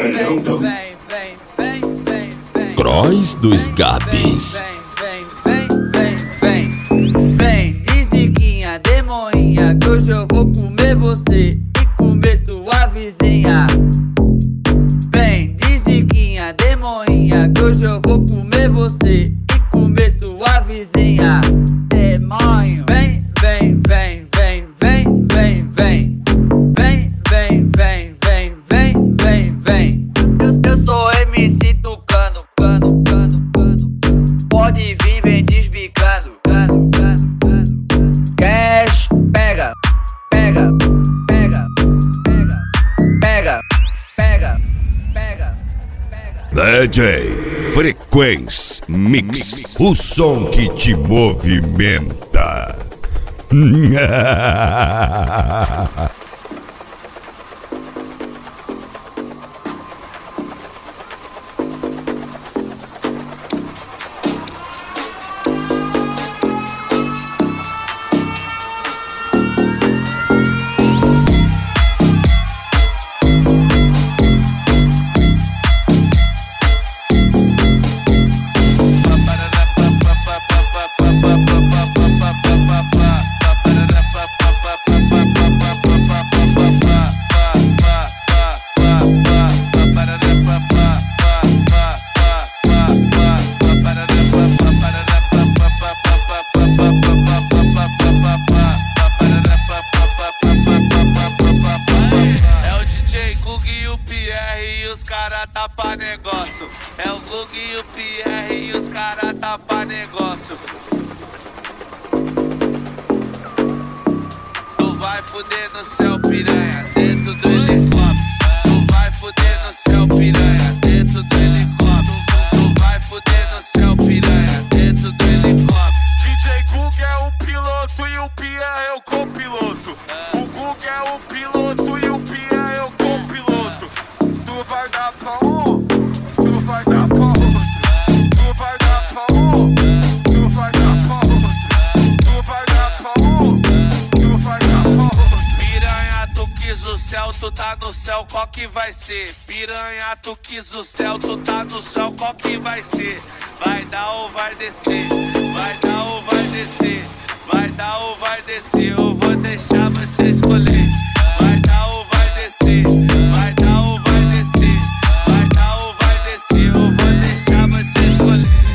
Cross dos Gabs. Vem, Ziquinha, demoinha, que hoje eu vou comer você e comer tua vizinha. Vem, Ziquinha, demoinha, que hoje eu vou comer você e comer tua vizinha. Demônio, vem, vem, vem, vem, vem, vem, vem. Vem, vem, vem, vem, vem, vem, vem. Eu sou MC Tucano, cano, cano, cano. Pode vir, vem desbicando, cano, cano, cano. Cash, pega, pega, pega, pega, pega, pega, pega, pega. DJ Frequência Mix, o som que te movimenta. Tapa negócio, é o Gug e o Pierre e os cara tapa negócio. Tu vai fuder no céu, piranha, dentro do helicóptero. Tu vai fuder no céu, piranha, dentro do helicóptero. Tu vai fuder no céu, piranha, dentro do helicóptero. DJ Gug é o piloto e o Pierre é o copiloto. O Gug é o piloto e o Pierre é o copiloto. Tu vai dar pra um, tu vai dar pra outro. Tu vai dar pra um, tu vai dar pra outro. Tu vai dar pra um, tu vai dar pra outro. Piranha, tu quis o céu, tu tá no céu, qual que vai ser? Piranha, tu quis o céu, tu tá no céu, qual que vai ser? Vai dar ou vai descer? Vai dar ou